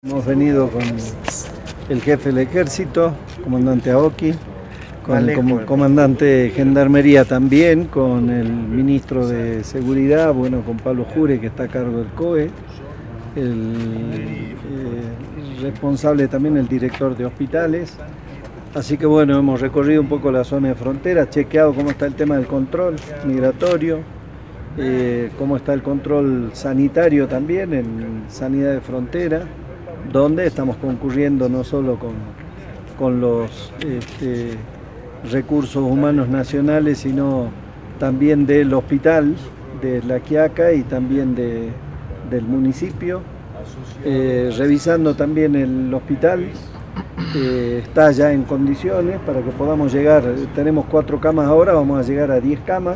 Hemos venido con el jefe del ejército, comandante Aoki, con el comandante de gendarmería también, con el ministro de seguridad, bueno, con Pablo Jure, que está a cargo del COE, el responsable también, el director de hospitales. Así que bueno, hemos recorrido un poco la zona de frontera, chequeado cómo está el tema del control migratorio, cómo está el control sanitario también en sanidad de frontera, donde estamos concurriendo no solo con los recursos humanos nacionales, sino también del hospital de La Quiaca y también del municipio, revisando también el hospital. Está ya en condiciones para que podamos llegar, tenemos 4 camas ahora, vamos a llegar a 10 camas.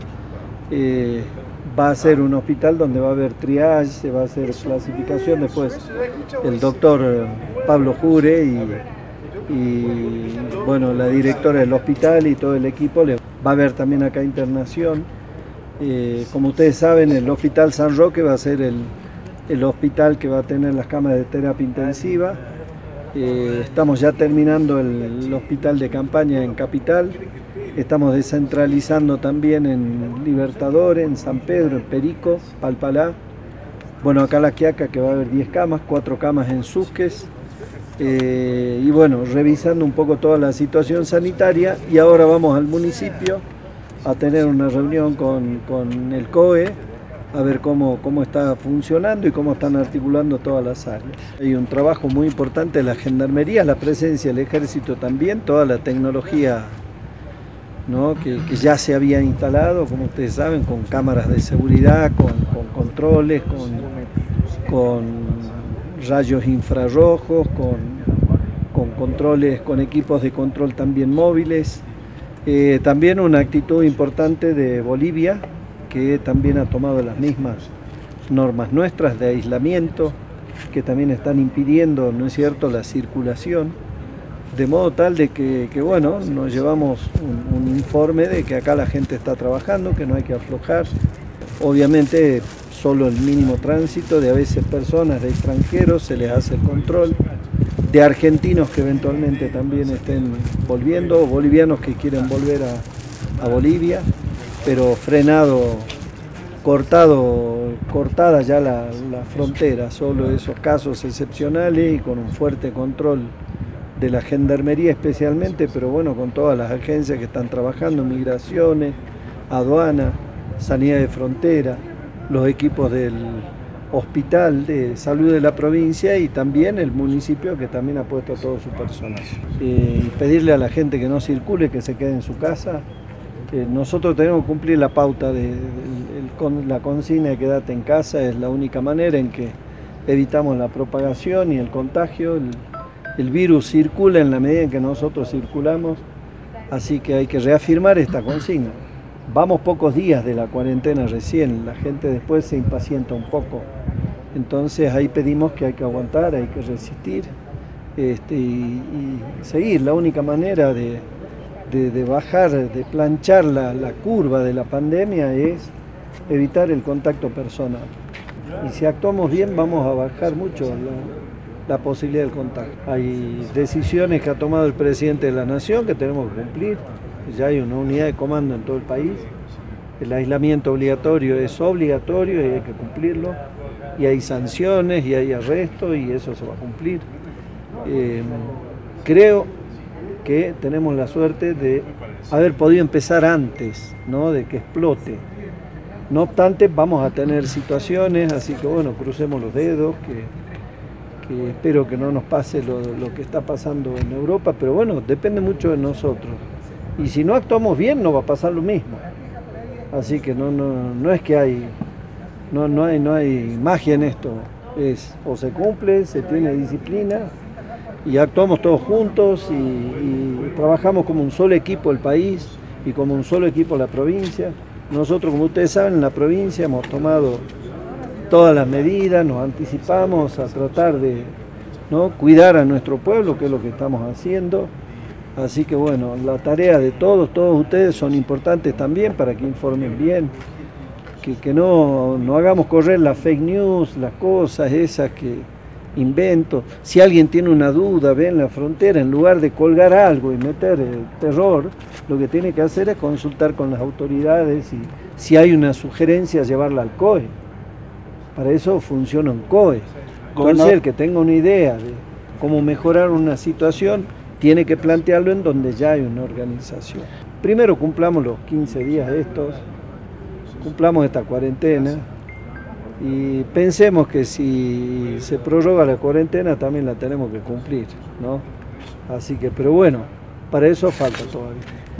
Va a ser un hospital donde va a haber triage, se va a hacer clasificación, después el doctor Pablo Jure y bueno, la directora del hospital y todo el equipo, va a haber también acá internación. Como ustedes saben, el Hospital San Roque va a ser el hospital que va a tener las camas de terapia intensiva. Estamos ya terminando el hospital de campaña en Capital, estamos descentralizando también en Libertadores, en San Pedro, en Perico, Palpalá. Bueno, acá La Quiaca, que va a haber 10 camas, 4 camas en Susques. Y bueno, revisando un poco toda la situación sanitaria, y ahora vamos al municipio a tener una reunión con el COE, a ver cómo está funcionando y cómo están articulando todas las áreas. Hay un trabajo muy importante de la gendarmería, la presencia del ejército también, toda la tecnología, ¿no?, que ya se había instalado, como ustedes saben, con cámaras de seguridad, con controles, con rayos infrarrojos, con controles, con equipos de control también móviles. También una actitud importante de Bolivia, que también ha tomado las mismas normas nuestras de aislamiento, que también están impidiendo, ¿no es cierto?, la circulación, de modo tal de que bueno, nos llevamos un informe de que acá la gente está trabajando, que no hay que aflojar. Obviamente solo el mínimo tránsito, de a veces personas de extranjeros se les hace el control, de argentinos que eventualmente también estén volviendo, o bolivianos que quieren volver a Bolivia, pero cortada ya la frontera, solo esos casos excepcionales y con un fuerte control de la gendarmería especialmente, pero bueno, con todas las agencias que están trabajando, migraciones, aduana, sanidad de frontera, los equipos del hospital de salud de la provincia y también el municipio, que también ha puesto a todo su personal. Pedirle a la gente que no circule, que se quede en su casa. Nosotros tenemos que cumplir la pauta la consigna de quédate en casa, es la única manera en que evitamos la propagación y el contagio. El virus circula en la medida en que nosotros circulamos, así que hay que reafirmar esta consigna. Vamos pocos días de la cuarentena recién, la gente después se impacienta un poco, entonces ahí pedimos que hay que aguantar, hay que resistir y seguir. La única manera de bajar, de planchar la curva de la pandemia es evitar el contacto personal. Y si actuamos bien vamos a bajar mucho la posibilidad del contagio. Hay decisiones que ha tomado el presidente de la Nación que tenemos que cumplir. Ya hay una unidad de comando en todo el país. El aislamiento obligatorio es obligatorio y hay que cumplirlo. Y hay sanciones y hay arrestos y eso se va a cumplir. Creo que tenemos la suerte de haber podido empezar antes, ¿no?, de que explote. No obstante, vamos a tener situaciones, así que bueno, crucemos los dedos, que espero que no nos pase lo que está pasando en Europa, pero bueno, depende mucho de nosotros. Y si no actuamos bien, no va a pasar lo mismo. Así que no es que no hay magia en esto. Es o se cumple, se tiene disciplina y actuamos todos juntos y trabajamos como un solo equipo el país y como un solo equipo la provincia. Nosotros, como ustedes saben, en la provincia hemos tomado todas las medidas, nos anticipamos a tratar de, ¿no?, cuidar a nuestro pueblo, que es lo que estamos haciendo. Así que bueno, la tarea de todos ustedes son importantes también para que informen bien, que no hagamos correr las fake news, las cosas esas que inventos. Si alguien tiene una duda, ve en la frontera, en lugar de colgar algo y meter terror, lo que tiene que hacer es consultar con las autoridades y si hay una sugerencia, llevarla al COE. Para eso funciona un COE. Entonces, el que tenga una idea de cómo mejorar una situación, tiene que plantearlo en donde ya hay una organización. Primero cumplamos los 15 días estos, cumplamos esta cuarentena y pensemos que si se prorroga la cuarentena también la tenemos que cumplir, ¿no? Así que, pero bueno, para eso falta todavía.